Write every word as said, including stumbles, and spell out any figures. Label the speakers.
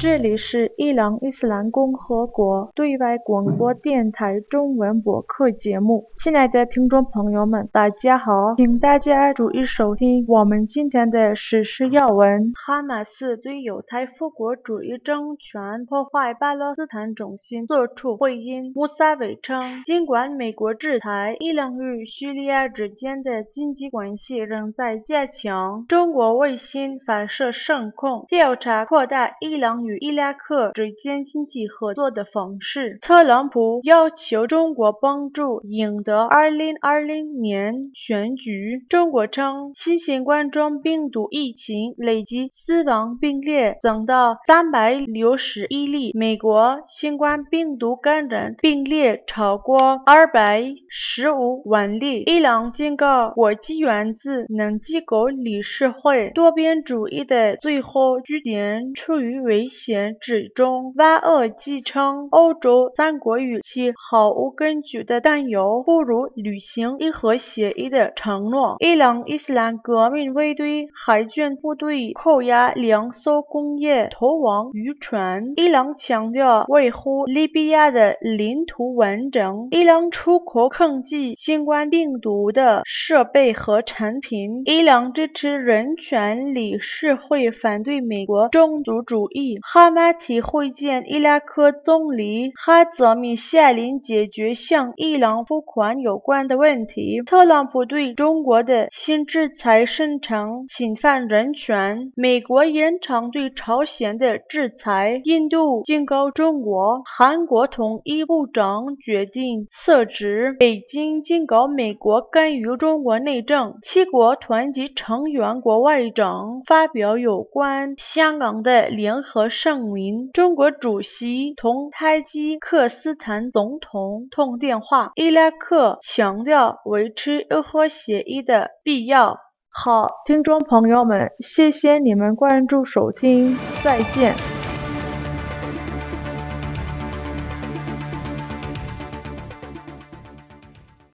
Speaker 1: 这里是伊朗伊斯兰共和国对外广播电台中文播客节目。亲爱的听众朋友们，大家好，请大家注意收听我们今天的时事要闻。哈马斯对犹太复国主义政权破坏巴勒斯坦中心作出回应。穆萨维称，尽管美国制裁，伊朗与叙利亚之间的经济关系仍在加强。中国卫星发射声控，调查扩大伊朗与伊拉克之间经济合作的方式。特朗普要求中国帮助赢得二零二零年选举。中国称，新型冠状病毒疫情累计死亡病例增到三百六十一例，美国新冠病毒感染病例超过二百十五万例。伊朗警告国际原子能机构理事会，多边主义的最后据点处于危险之中。瓦尔基称，欧洲三国与其毫无根据的担忧不如履行伊核协议的承诺。伊朗伊斯兰革命卫队海军部队扣押两艘工业投亡渔船。伊朗强调维护利比亚的领土完整。伊朗出口抗击新冠病毒的设备和产品。伊朗支持人权理事会反对美国种族主义。哈马提会见伊拉克总理哈泽米，下令解决向伊朗付款有关的问题。特朗普对中国的新制裁声称侵犯人权。美国延长对朝鲜的制裁。印度警告中国。韩国统一部长决定辞职。北京警告美国干预中国内政。七国团结成员国外长发表有关香港的联合声明。中国主席同塔吉克斯坦总统通电话。伊拉克强调维持伊核协议的必要。好，听众朋友们，谢谢你们关注收听，再见。